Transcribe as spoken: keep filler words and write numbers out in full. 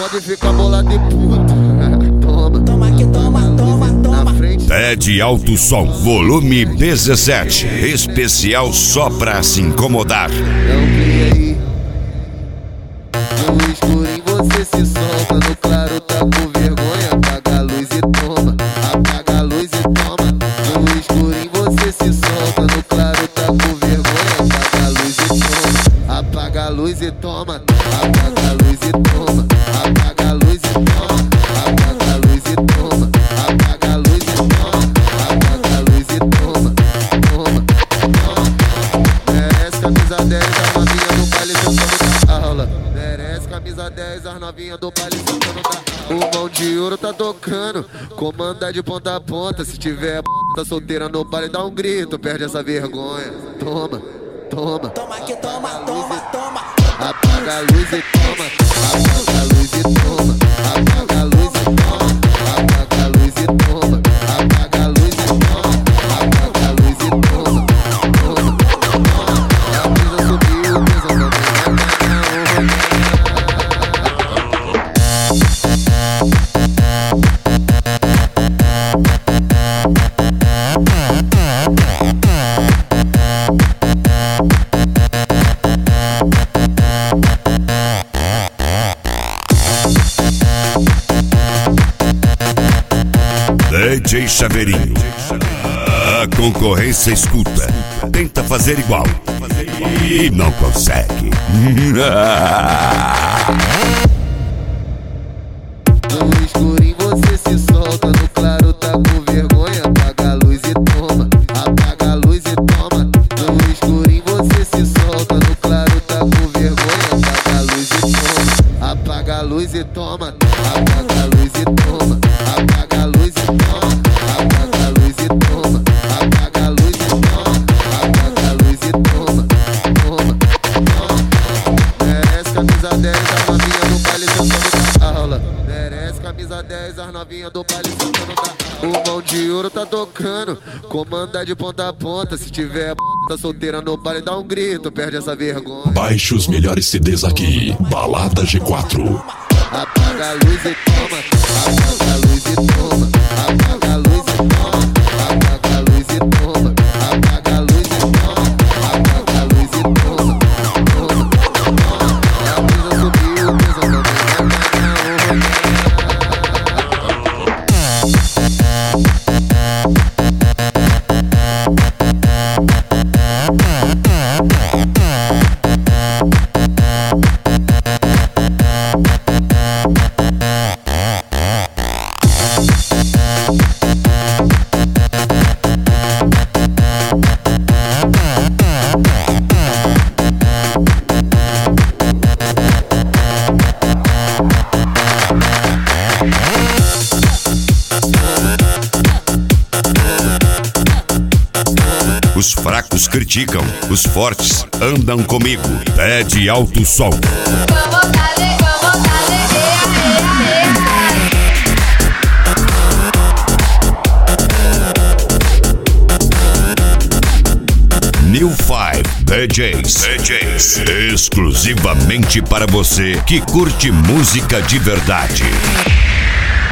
pode ficar bolado e puto. Toma, toma que toma, toma, toma. Na frente. Pede alto som, volume dezessete. Especial só pra se incomodar. Não criei. No escurinho você se solta, no claro tá com vergonha. Apaga a luz e toma, apaga a luz e toma. No escurinho você se solta, no claro tá com vergonha. Apaga a luz e toma, apaga a luz e toma, apaga a luz e toma, apaga a luz e toma, apaga a luz e toma, apaga a luz e toma, apaga a luz e toma, toma, toma. Merece camisa dez, a novinha do baile sentando na aula. Merece camisa dez, as novinhas do baile sentando na. O mão de ouro tá tocando, comanda de ponta a ponta. Se tiver tá solteira no baile, dá um grito, perde essa vergonha. Toma, toma. Toma que toma, toma, toma. Apaga a luz e toma, apaga a luz e toma, apaga a luz e toma, apaga a luz e toma, apaga a luz e toma, apaga a luz e toma, toma, toma. A brisa subiu, o peso não D J Chaveirinho. A concorrência escuta, tenta fazer igual e não consegue. No escurinho você se solta, no claro tá com vergonha. Apaga a luz e toma, apaga a luz e toma. No escurinho você se solta, no claro tá com vergonha. Apaga a luz e toma, apaga a luz e toma, apaga a luz e toma, apaga a luz e toma, apaga a luz e toma, apaga a luz e toma, apaga a luz e toma, toma, toma. Merece camisa dez, a novinha do baile sentando na aula. Merece camisa dez, as novinhas do baile sentando na. O mão de ouro tá tocando, comanda de ponta a ponta. Se tiver tá solteira no baile, dá um grito, perde essa vergonha. Baixe os melhores C Ds aqui, Balada G quatro. Apaga a luz e toma, apaga a luz e toma, apaga a luz e toma, apaga a luz e toma, apaga a luz e toma, apaga a luz e toma, toma, toma. A brisa subiu, o peso não Os fracos criticam, os fortes andam comigo. Pede alto som. New Five D Js. D Js. Exclusivamente para você que curte música de verdade.